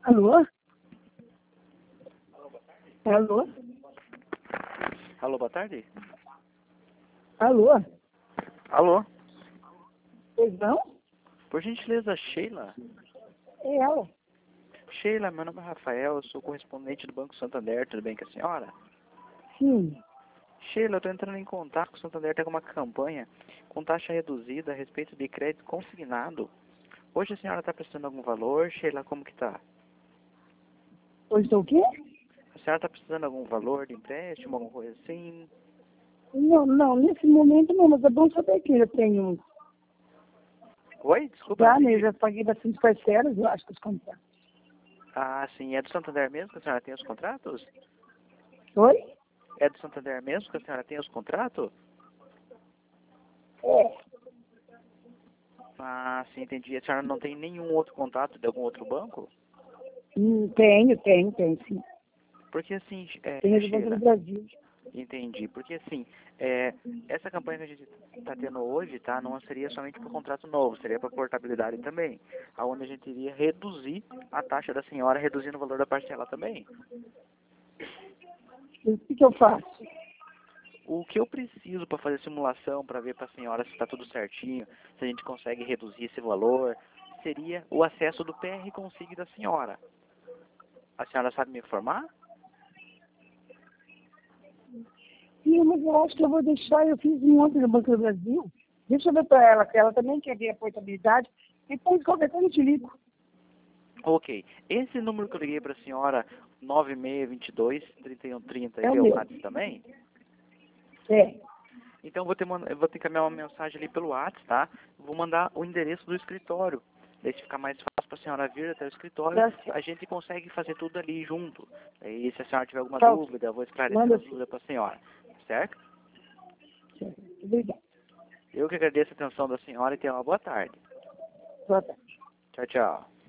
Alô? Alô? Alô, boa tarde. Alô? Alô, Pois não? por gentileza, Sheila. É ela. Sheila, meu nome é Rafael, eu sou correspondente do Banco Santander, tudo bem com a senhora? Sim. Sheila, eu estou entrando em contato com o Santander, tem uma campanha com taxa reduzida a respeito de crédito consignado. Hoje a senhora está precisando de algum valor? Sheila, como que está? Hoje estou o quê? A senhora está precisando de algum valor de empréstimo, alguma coisa assim? Não, nesse momento não, mas é bom saber que eu tenho. Oi? Desculpa, Já, não né? Eu entendi. já paguei bastante parcelas, eu acho que os contratos. Ah, sim, é do Santander mesmo que a senhora tem os contratos? Oi? É do Santander mesmo que a senhora tem os contratos? É. Ah, sim, entendi. A senhora não tem nenhum outro contato de algum outro banco? Tenho, sim. Porque assim, Tenho do Banco do Sheila, Brasil. entendi. Porque assim, essa campanha que a gente está tendo hoje, tá, não seria somente para o contrato novo, seria para portabilidade também, aonde a gente iria reduzir a taxa da senhora, reduzindo o valor da parcela também. O que eu faço? O que eu preciso para fazer simulação, para ver para a senhora se está tudo certinho, se a gente consegue reduzir esse valor, seria o acesso do PR Consig da senhora. A senhora sabe me informar? Sim, mas eu acho que eu vou deixar, eu fiz um ontem no Banco do Brasil. Deixa eu ver para ela, que ela também quer ver a portabilidade. Depois, qualquer coisa, eu te ligo. Ok. Esse número que eu liguei para a senhora, 9622-3130, É o ele é o meu. WhatsApp também? É. Então eu vou ter que encaminhar uma mensagem ali pelo WhatsApp, tá? Vou mandar o endereço do escritório. Daí se ficar mais fácil para a senhora vir até o escritório, Tá a certo. gente consegue fazer tudo ali junto. E se a senhora tiver alguma Tá. dúvida, eu vou esclarecendo Manda as sim. dúvidas para a senhora. Certo? Certo. Obrigada. Eu que agradeço a atenção da senhora e tenha uma boa tarde. Boa tarde. Tchau, tchau.